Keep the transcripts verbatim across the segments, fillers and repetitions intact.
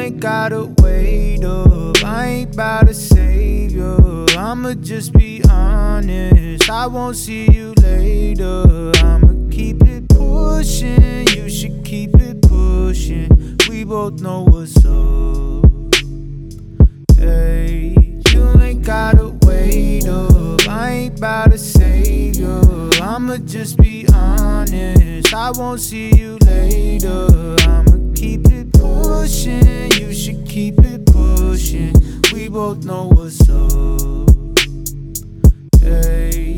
ain't gotta wait up, I ain't bout to save you. I'ma just be honest, I won't see you later. I'ma keep it pushing, you should keep it pushing. We both know what's up. Hey, you ain't gotta wait up, I ain't bout to save you. I'ma just be honest, I won't see you later. I'ma keep it pushing, you should keep it pushing. We both know what's up. Hey,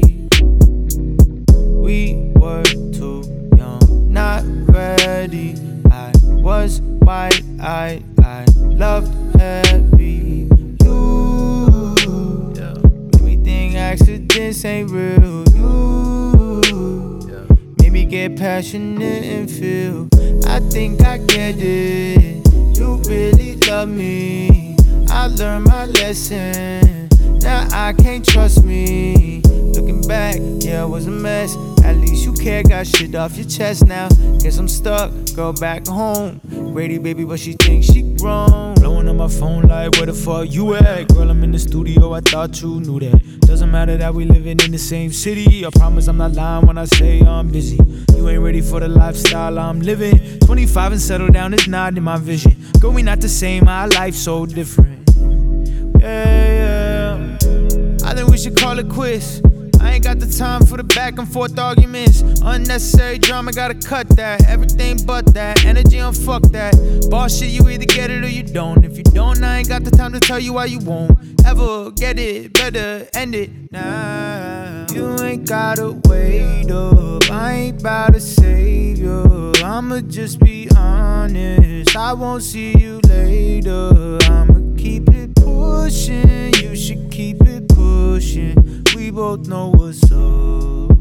we were too young, not ready. I was wide-eyed, I loved heavy. You yeah. Made me think accidents ain't real. You yeah. Made me get passionate and feel I think I get it. You really love me, I learned my lesson. Now I can't trust me. Looking back, yeah, it was a mess. At least you care, got shit off your chest now. Guess I'm stuck, go back home. Grady baby, but she thinks she grown. Blowing on my phone like, where the fuck you at? Girl, I'm in the studio, I thought you knew that. Doesn't matter that we living in the same city. I promise I'm not lying when I say I'm busy. You ain't ready for the lifestyle I'm living. twenty-five and settle down is not in my vision. Girl, we not the same, our life so different. Yeah, yeah, I think we should call it quits. I ain't got the time for the back and forth arguments. Unnecessary drama, gotta cut that. Everything but that, energy on fuck that. Boss shit, you either get it or you don't. If you don't, I ain't got the time to tell you why you won't ever get it. Better end it now. You ain't gotta wait up, I ain't bout to save you. I'ma just be honest, I won't see you later. I'ma keep it pushing, you should keep it pushing. We both know what's up.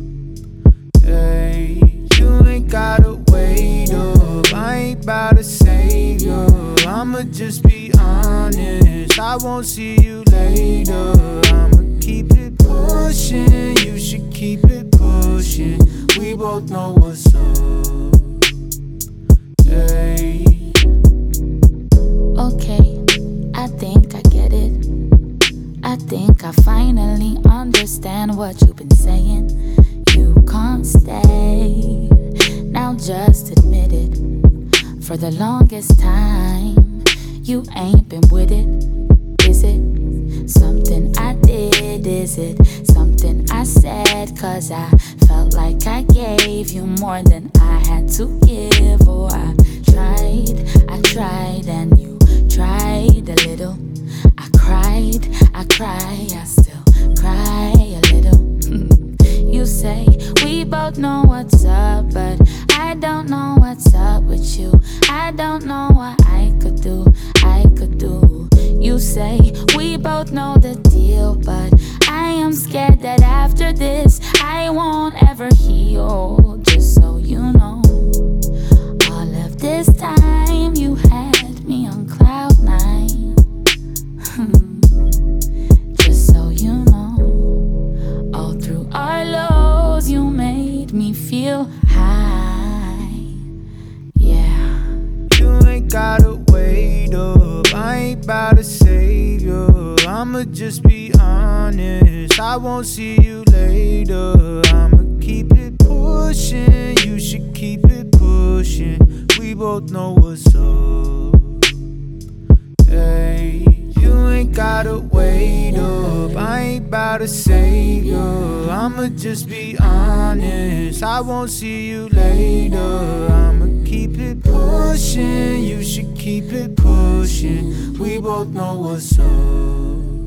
Hey, you ain't gotta wait up, I ain't bout to save you. I'ma just be honest, I won't see you later. I'ma keep it pushing, you should keep it pushing. We both know what's up. Hey. Okay, I think I get it. I think I finally understand what you've been saying. You can't stay, now just admit it. For the longest time, you ain't been with it. Is it something I did? Is it something I said? Cause I felt like I gave you more than I had to give. Oh, I tried, I tried and you tried a little. I cried, I cry, I still cry a little. You say we both know what's up, but I don't know what's up with you. I don't know what I could do, I could do. You say we both know the deal, but I am scared that after this I won't ever heal. Just so you know, all of this time you had me on cloud nine. Just so you know, all through our lows you made me feel high. Yeah. You ain't gotta wait up, I ain't bout to save you. I'ma just be honest, I won't see you later. I'ma keep it pushing, you should keep it pushing. We both know what's up. Hey, you ain't gotta wait up, I ain't bout to save you. I'ma just be honest, I won't see you later. I'ma keep it pushing, you should keep it pushing. We both know what's up.